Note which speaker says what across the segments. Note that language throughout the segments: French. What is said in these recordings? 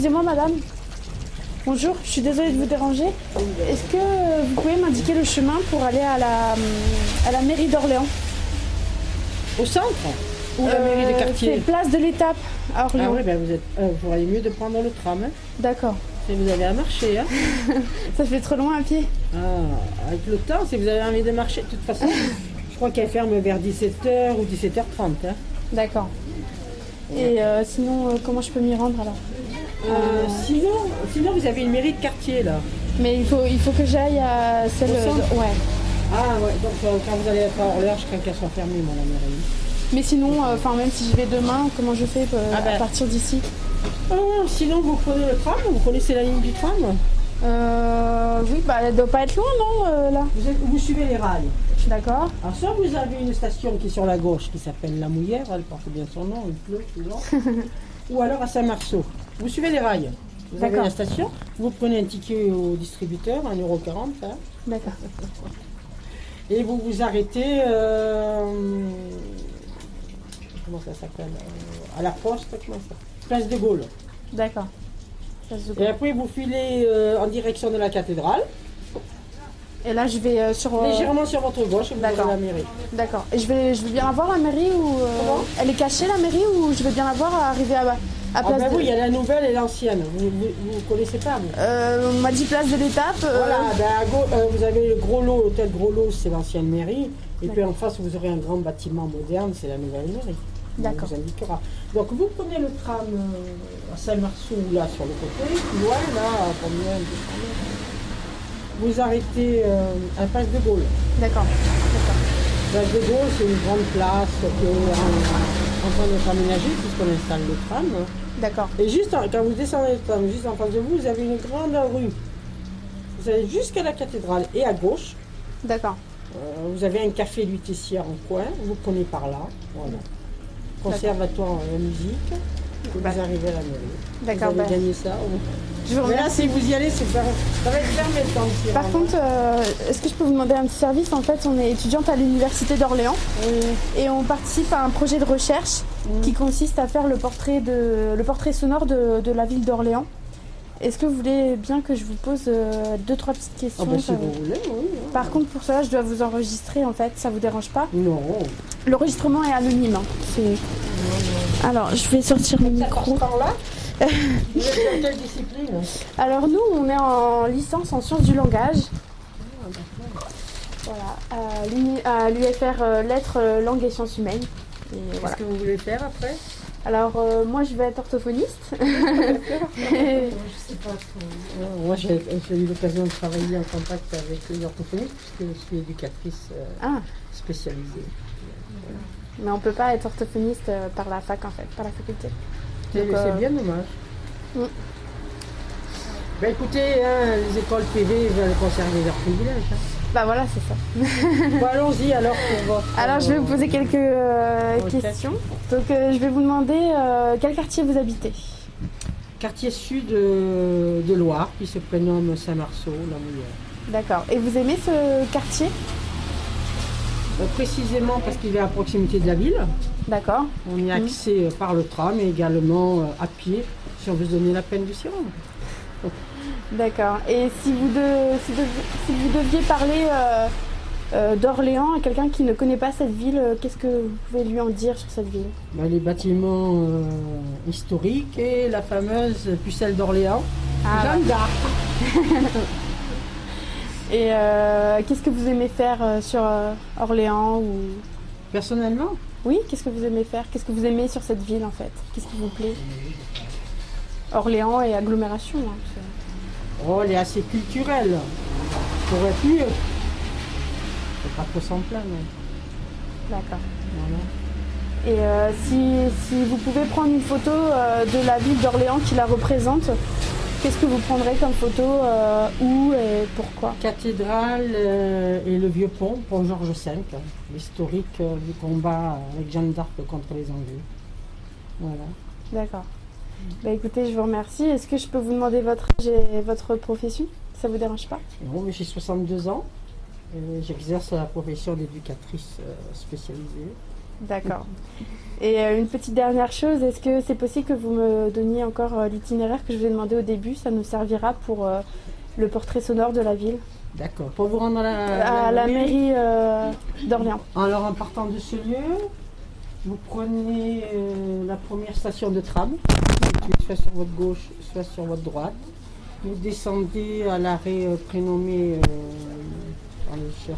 Speaker 1: Excusez-moi madame. Bonjour, je suis désolée de vous déranger. Est-ce que vous pouvez m'indiquer le chemin pour aller à la mairie d'Orléans?
Speaker 2: Au centre? Ou la mairie de quartier?
Speaker 1: C'est place de l'Étape à Orléans.
Speaker 2: Ah oui, ben vous auriez mieux de prendre le tram. Hein.
Speaker 1: D'accord.
Speaker 2: Si vous avez à marcher. Hein.
Speaker 1: Ça fait trop loin à pied.
Speaker 2: Ah, avec le temps, si vous avez envie de marcher, de toute façon, je crois qu'elle ferme vers 17h ou 17h30. Hein.
Speaker 1: D'accord. Et sinon, comment je peux m'y rendre alors?
Speaker 2: Sinon, vous avez une mairie de quartier là.
Speaker 1: Mais il faut que j'aille à celle
Speaker 2: Au centre?
Speaker 1: ouais.
Speaker 2: Ah ouais, donc quand vous allez être à Orléans, je crains qu'elle soit fermée, moi, la mairie.
Speaker 1: Mais sinon, même si j'y vais demain, comment je fais à partir d'ici?
Speaker 2: Sinon, vous prenez le tram, vous connaissez la ligne du tram?
Speaker 1: Oui, elle doit pas être loin, non, là?
Speaker 2: Vous suivez les rails.
Speaker 1: D'accord.
Speaker 2: Alors soit vous avez une station qui est sur la gauche, qui s'appelle La Mouillère, elle porte bien son nom, il pleut toujours. Ou alors à Saint-Marceau. Vous suivez les rails. Vous avez la station, vous prenez un ticket au distributeur, 1,40 €. Hein.
Speaker 1: D'accord.
Speaker 2: Et vous vous arrêtez, comment ça s'appelle, à la poste, comment ça s'appelle, Place de Gaulle.
Speaker 1: D'accord.
Speaker 2: Et après vous filez en direction de la cathédrale.
Speaker 1: Et là je vais
Speaker 2: légèrement sur votre gauche et vous aurez la mairie.
Speaker 1: D'accord. Et je vais bien la voir la mairie ou elle est cachée la mairie ou je vais bien la voir arriver à place de...
Speaker 2: Oui, il y a la nouvelle et l'ancienne. Vous connaissez pas vous?
Speaker 1: On m'a dit place de l'Étape.
Speaker 2: Voilà, vous avez le Gros Lot, l'hôtel Gros Lot, c'est l'ancienne mairie. Et puis en face vous aurez un grand bâtiment moderne, c'est la nouvelle mairie.
Speaker 1: D'accord.
Speaker 2: On vous indiquera. Donc vous prenez le tram à Saint-Marceau, là sur le côté, plus loin, là, à combien, 200 mètres. Vous arrêtez à Place de Gaulle.
Speaker 1: D'accord.
Speaker 2: Place de Gaulle, c'est une grande place qui est en train d'être aménagée puisqu'on installe le tram.
Speaker 1: D'accord.
Speaker 2: Et juste quand vous descendez le tram, juste en face de vous, vous avez une grande rue. Vous allez jusqu'à la cathédrale et à gauche.
Speaker 1: D'accord.
Speaker 2: Vous avez un café du Tessière en coin, vous prenez par là. Voilà. Conservatoire de la musique. Vous arrivez à la mairie.
Speaker 1: D'accord.
Speaker 2: Vous avez gagné ça.
Speaker 1: Je vous remercie.
Speaker 2: Mais là, si vous y allez, ça va être fermé le temps.
Speaker 1: Par contre, est-ce que je peux vous demander un petit service? En fait, on est étudiante à l'université d'Orléans et on participe à un projet de recherche qui consiste à faire le portrait sonore de la ville d'Orléans. Est-ce que vous voulez bien que je vous pose 2-3 petites questions?
Speaker 2: Si vous voulez, oui.
Speaker 1: Par contre, pour cela, je dois vous enregistrer, en fait. Ça vous dérange pas?
Speaker 2: Non.
Speaker 1: L'enregistrement est anonyme. Alors, je vais sortir mon micro.
Speaker 2: Là vous êtes dans quelle discipline?
Speaker 1: Alors, nous, on est en licence en sciences du langage. Voilà, à l'UFR Lettres, Langue et Sciences Humaines.
Speaker 2: Qu'est-ce que vous voulez faire après?
Speaker 1: Alors, moi, je vais être orthophoniste.
Speaker 2: Je sais pas. Moi, j'ai eu l'occasion de travailler en contact avec les orthophonistes puisque je suis éducatrice spécialisée.
Speaker 1: Mais on ne peut pas être orthophoniste par la fac, en fait, par la faculté.
Speaker 2: C'est bien dommage. Écoutez, les écoles privées veulent conserver leurs privilèges.
Speaker 1: Bah voilà, c'est ça.
Speaker 2: Bon, allons-y alors pour votre...
Speaker 1: Alors, je vais vous poser quelques questions. Donc, je vais vous demander quel quartier vous habitez?
Speaker 2: Quartier sud de Loire, qui se prénomme Saint-Marceau, La Mouillère.
Speaker 1: D'accord. Et vous aimez ce quartier?
Speaker 2: Précisément parce qu'il est à proximité de la ville.
Speaker 1: D'accord.
Speaker 2: On y a accès par le tram et également à pied, si on veut se donner la peine de s'y rendre.
Speaker 1: D'accord. Et si vous deviez parler d'Orléans à quelqu'un qui ne connaît pas cette ville, qu'est-ce que vous pouvez lui en dire sur cette ville?
Speaker 2: Les bâtiments historiques et la fameuse pucelle d'Orléans, Jeanne d'Arc.
Speaker 1: Et qu'est-ce que vous aimez faire sur Orléans ou...
Speaker 2: Personnellement?
Speaker 1: Oui, qu'est-ce que vous aimez faire? Qu'est-ce que vous aimez sur cette ville en fait? Qu'est-ce qui vous plaît? Orléans et agglomération.
Speaker 2: Elle est assez culturelle. Pour être mieux. C'est pas trop s'en plaindre.
Speaker 1: D'accord.
Speaker 2: Voilà.
Speaker 1: Et si vous pouvez prendre une photo de la ville d'Orléans qui la représente, qu'est-ce que vous prendrez comme photo? Où et pourquoi?
Speaker 2: Cathédrale et le vieux pont Georges V, l'historique du combat avec Jeanne d'Arc contre les Anglais. Voilà.
Speaker 1: D'accord. Écoutez, je vous remercie. Est-ce que je peux vous demander votre âge et votre profession? Ça vous dérange pas?
Speaker 2: Non, mais j'ai 62 ans. J'exerce la profession d'éducatrice spécialisée.
Speaker 1: D'accord. Et une petite dernière chose, est-ce que c'est possible que vous me donniez encore l'itinéraire que je vous ai demandé au début? Ça nous servira pour le portrait sonore de la ville.
Speaker 2: D'accord. Pour vous rendre
Speaker 1: à la mairie d'Orléans.
Speaker 2: Alors en partant de ce lieu, vous prenez la première station de tram, soit sur votre gauche, soit sur votre droite. Vous descendez à l'arrêt prénommé, on cherche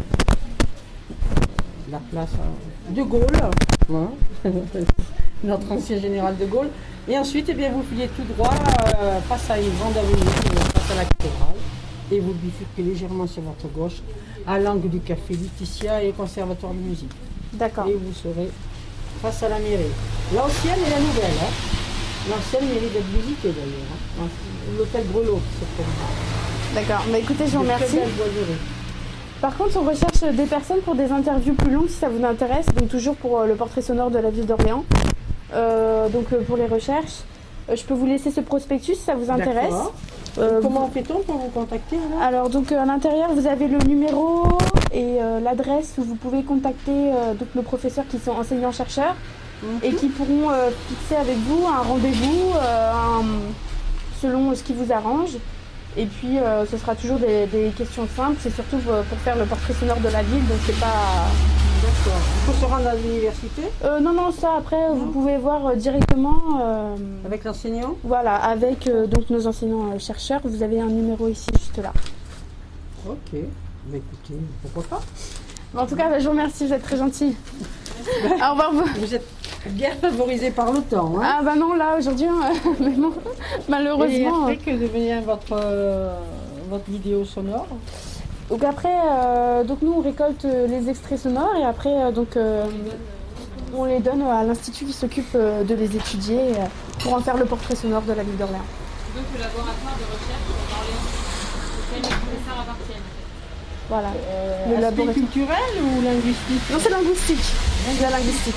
Speaker 2: la place de Gaulle, hein, notre ancien général de Gaulle. Et ensuite, eh bien, vous filez tout droit face à une grande avenue, face à la cathédrale. Et vous bifurquez légèrement sur votre gauche, à l'angle du café Laetitia et conservatoire de musique.
Speaker 1: D'accord.
Speaker 2: Et vous serez face à la mairie. L'ancienne et la nouvelle. Hein. L'ancienne mairie d'être visitée d'ailleurs. Hein. L'hôtel Grelot, c'est pour vous.
Speaker 1: D'accord. Mais écoutez, je vous remercie.
Speaker 2: Très belle boiserie.
Speaker 1: Par contre, on recherche des personnes pour des interviews plus longues si ça vous intéresse. Donc toujours pour le portrait sonore de la ville d'Orléans. Pour les recherches. Je peux vous laisser ce prospectus si ça vous intéresse.
Speaker 2: Comment fait-on pour vous contacter
Speaker 1: alors donc à l'intérieur vous avez le numéro et l'adresse où vous pouvez contacter donc nos professeurs qui sont enseignants-chercheurs et qui pourront fixer avec vous un rendez-vous selon ce qui vous arrange. Et puis ce sera toujours des questions simples, c'est surtout pour faire le portrait sonore de la ville, donc c'est pas...
Speaker 2: D'accord. Il faut se rendre à l'université
Speaker 1: Non, ça après vous pouvez voir directement...
Speaker 2: avec l'enseignant.
Speaker 1: Voilà, avec donc nos enseignants-chercheurs, vous avez un numéro ici, juste là.
Speaker 2: Ok, bah, écoutez, pourquoi pas.
Speaker 1: En tout cas, je vous remercie, vous êtes très gentil. Au revoir.
Speaker 2: Vous êtes bien favorisé par le temps. Hein.
Speaker 1: Ah bah non, là aujourd'hui, mais bon, malheureusement.
Speaker 2: Et après que devient votre vidéo sonore?
Speaker 1: Donc après, donc nous on récolte les extraits sonores et après on les donne à l'institut qui s'occupe de les étudier pour en faire le portrait sonore de la ville d'Orléans.
Speaker 3: Donc le laboratoire de recherche d'Orléans, auquel les professeurs appartiennent.
Speaker 1: Voilà.
Speaker 2: Le laboratoire culturel ou linguistique?
Speaker 1: Non, c'est linguistique. La linguistique.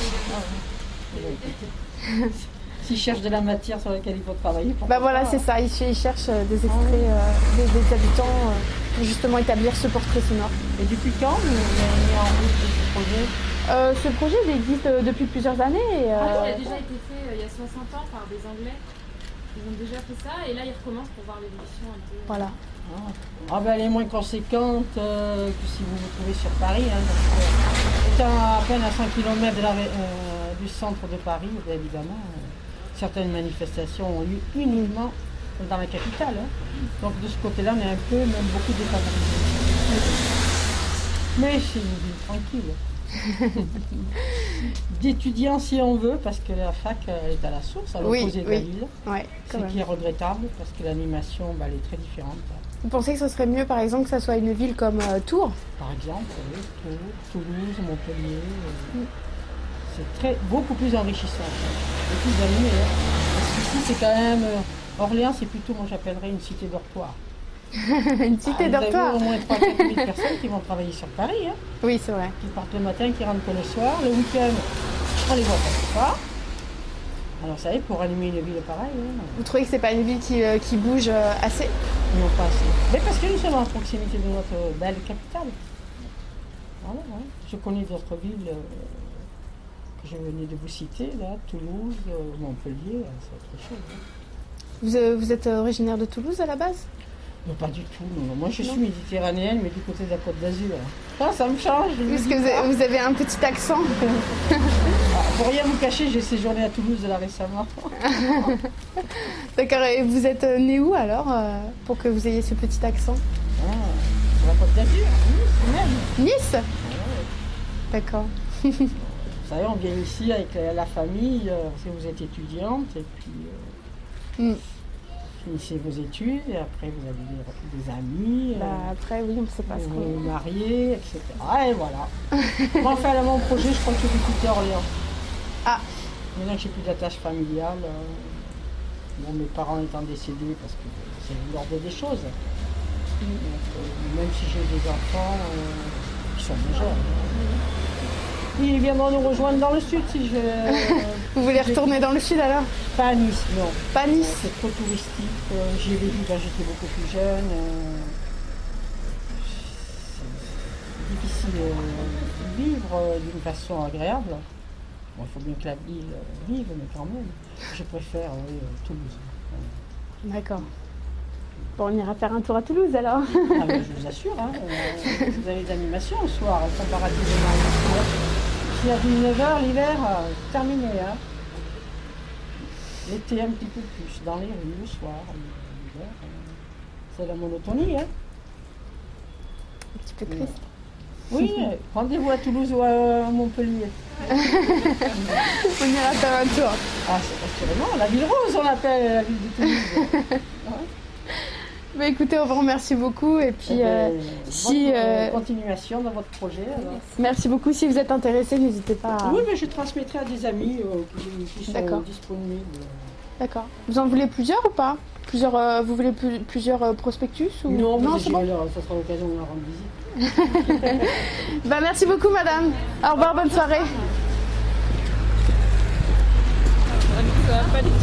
Speaker 2: S'ils cherchent de la matière sur laquelle il faut travailler.
Speaker 1: Bah voilà, c'est ça. Ils cherchent des extraits des habitants pour justement établir ce portrait sonore.
Speaker 2: Et depuis quand vous avez mis en route ce projet?
Speaker 1: Ce projet il existe depuis plusieurs années.
Speaker 3: Il a déjà été fait il y a 60 ans par des Anglais. Ils ont déjà fait ça et là ils recommencent pour voir l'évolution un peu.
Speaker 1: Voilà.
Speaker 2: Ah ben elle est moins conséquente que si vous vous trouvez sur Paris. Hein, étant à peine à 5 km du centre de Paris, bien évidemment, certaines manifestations ont lieu uniquement dans la capitale. Hein. Donc de ce côté-là, on est un peu, même beaucoup défavorisé. Mais c'est une ville tranquille. D'étudiants si on veut, parce que la fac est à la source, à l'opposé de la ville.
Speaker 1: Ouais,
Speaker 2: ce qui est regrettable, parce que l'animation elle est très différente.
Speaker 1: Vous pensez que ce serait mieux par exemple que ça soit une ville comme Tours?
Speaker 2: Par exemple, oui, Tours, Toulouse, Montpellier. C'est beaucoup plus enrichissant et plus animé. Hein. Parce qu'ici c'est quand même... Orléans c'est plutôt, moi j'appellerais une cité dortoir.
Speaker 1: Une cité dortoir.
Speaker 2: Vous avez au moins 3 000 personnes qui vont travailler sur Paris. Hein,
Speaker 1: oui, c'est vrai.
Speaker 2: qui partent le matin, qui rentrent le soir. Le week-end, on les voit pas. Alors vous savez, pour animer une ville pareille... Hein,
Speaker 1: vous trouvez que c'est pas une ville qui bouge assez?
Speaker 2: Non, pas assez. Mais parce que nous sommes en proximité de notre belle capitale. Voilà, hein. Je connais d'autres villes que je venais de vous citer, là, Toulouse, Montpellier, c'est autre chose. Hein.
Speaker 1: Vous êtes originaire de Toulouse à la base?
Speaker 2: Non, pas du tout. Non. Moi, je suis méditerranéenne, mais du côté de la Côte d'Azur. Ah, ça me change.
Speaker 1: Parce que vous avez un petit accent.
Speaker 2: Pour rien vous cacher, j'ai séjourné à Toulouse là récemment.
Speaker 1: D'accord. Et vous êtes né où alors, pour que vous ayez ce petit accent?
Speaker 2: Sur la Côte d'Azur, Nice même.
Speaker 1: Nice? D'accord.
Speaker 2: Vous savez, on vient ici avec la famille, si vous êtes étudiante, et puis... finissez vos études et après vous avez des amis.
Speaker 1: Après, oui, on ne sait pas ce qu'on
Speaker 2: vous mariez, etc. Et voilà. Moi, enfin, là, mon projet, je crois que je vais quitter Orléans. Ah. Maintenant que j'ai plus d'attache familiale, bon, mes parents étant décédés parce que c'est l'ordre des choses. Donc, même si j'ai des enfants, ils sont majeurs. Ils viendront nous rejoindre dans le sud si je...
Speaker 1: Vous voulez retourner dans le sud alors?
Speaker 2: Pas à Nice, non.
Speaker 1: Pas à Nice?
Speaker 2: C'est trop touristique. J'y ai vécu quand j'étais beaucoup plus jeune. C'est difficile de vivre d'une façon agréable. Bon, il faut bien que la ville vive, mais quand même, je préfère Toulouse.
Speaker 1: D'accord. Bon, on ira faire un tour à Toulouse alors.
Speaker 2: Ah, mais je vous assure, hein, vous avez des animations le soir, comparativement. S'il y a du 9h l'hiver, terminé. Hein. L'été un petit peu plus, dans les rues le soir. L'hiver, c'est la monotonie. Hein.
Speaker 1: Un petit peu triste.
Speaker 2: Oui, rendez-vous à Toulouse ou à Montpellier.
Speaker 1: On ira faire un tour.
Speaker 2: Ah, c'est assurément la ville rose, on l'appelle, la ville de Toulouse. Ouais.
Speaker 1: Bah, écoutez, on vous remercie beaucoup et puis
Speaker 2: bonne continuation dans votre projet. Alors.
Speaker 1: Merci beaucoup. Si vous êtes intéressé, n'hésitez pas.
Speaker 2: Oui, mais je transmettrai à des amis qui sont disponibles.
Speaker 1: D'accord. Vous en voulez plusieurs ou pas? Vous voulez plusieurs prospectus ou...
Speaker 2: Non,
Speaker 1: c'est bon.
Speaker 2: Ça sera l'occasion de leur rendre visite.
Speaker 1: Bah, merci beaucoup, madame. Au revoir, bonne soirée.
Speaker 3: Ça va pas